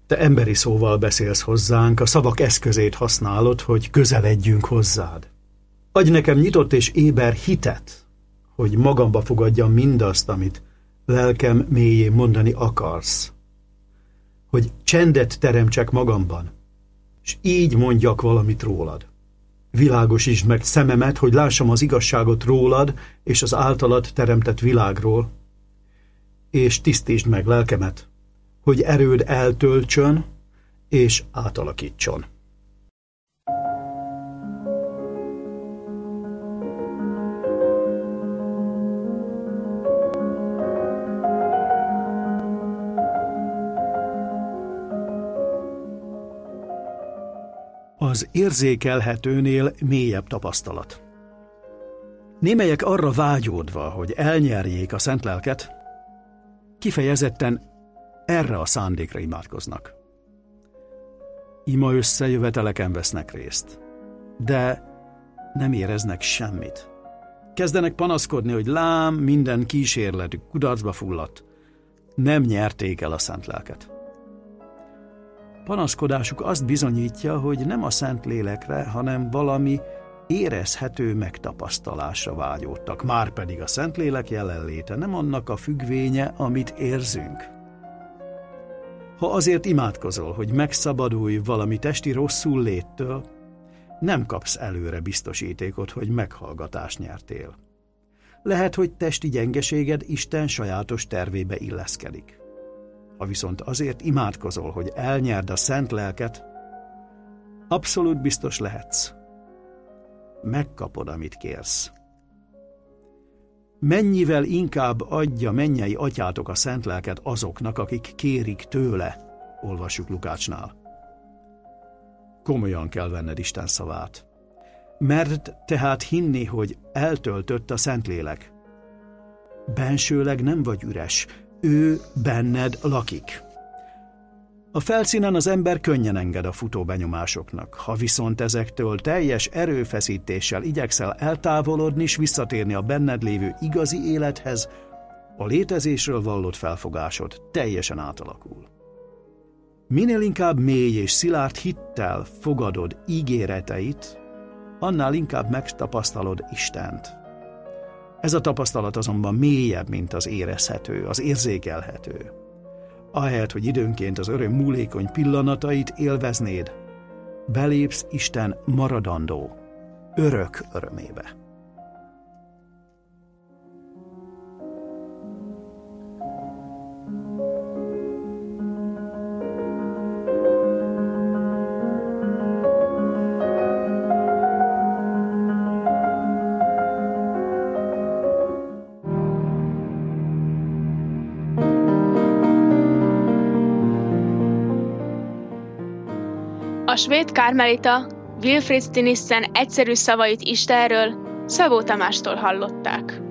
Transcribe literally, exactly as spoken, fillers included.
Te emberi szóval beszélsz hozzánk, a szavak eszközét használod, hogy közeledjünk hozzád. Adj nekem nyitott és éber hitet, hogy magamba fogadjam mindazt, amit lelkem mélyén mondani akarsz. Hogy csendet teremtsek magamban, és így mondjak valamit rólad. Világosítsd meg szememet, hogy lássam az igazságot rólad és az általad teremtett világról, és tisztítsd meg lelkemet, hogy erőd eltöltsön és átalakítson. Az érzékelhetőnél mélyebb tapasztalat. Némelyek arra vágyódva, hogy elnyerjék a szent lelket, kifejezetten erre a szándékra imádkoznak. Ima összejöveteleken vesznek részt, de nem éreznek semmit. Kezdenek panaszkodni, hogy lám, minden kísérletük kudarcba fulladt, nem nyerték el a szent lelket. Panaszkodásuk azt bizonyítja, hogy nem a szent lélekre, hanem valami érezhető megtapasztalásra vágyódtak. Márpedig a szent lélek jelenléte nem annak a függvénye, amit érzünk. Ha azért imádkozol, hogy megszabadulj valami testi rosszul léttől, nem kapsz előre biztosítékot, hogy meghallgatást nyertél. Lehet, hogy testi gyengeséged Isten sajátos tervébe illeszkedik. Ha viszont azért imádkozol, hogy elnyerd a szent lelket, abszolút biztos lehetsz. Megkapod, amit kérsz. Mennyivel inkább adja mennyei atyátok a szent lelket azoknak, akik kérik tőle, olvassuk Lukácsnál. Komolyan kell venned Isten szavát. Mert tehát hinni, hogy eltöltött a Szentlélek. Bensőleg nem vagy üres, ő benned lakik. A felszínen az ember könnyen enged a futó benyomásoknak, ha viszont ezektől teljes erőfeszítéssel igyekszel eltávolodni és visszatérni a benned lévő igazi élethez, a létezésről vallott felfogásod teljesen átalakul. Minél inkább mély és szilárd hittel fogadod ígéreteit, annál inkább megtapasztalod Istent. Ez a tapasztalat azonban mélyebb, mint az érezhető, az érzékelhető. Ahelyett, hogy időnként az öröm múlékony pillanatait élveznéd, belépsz Isten maradandó, örök örömébe. A svéd kármelita Wilfrid Stinissen egyszerű szavait Istenről Szabó Tamástól hallották.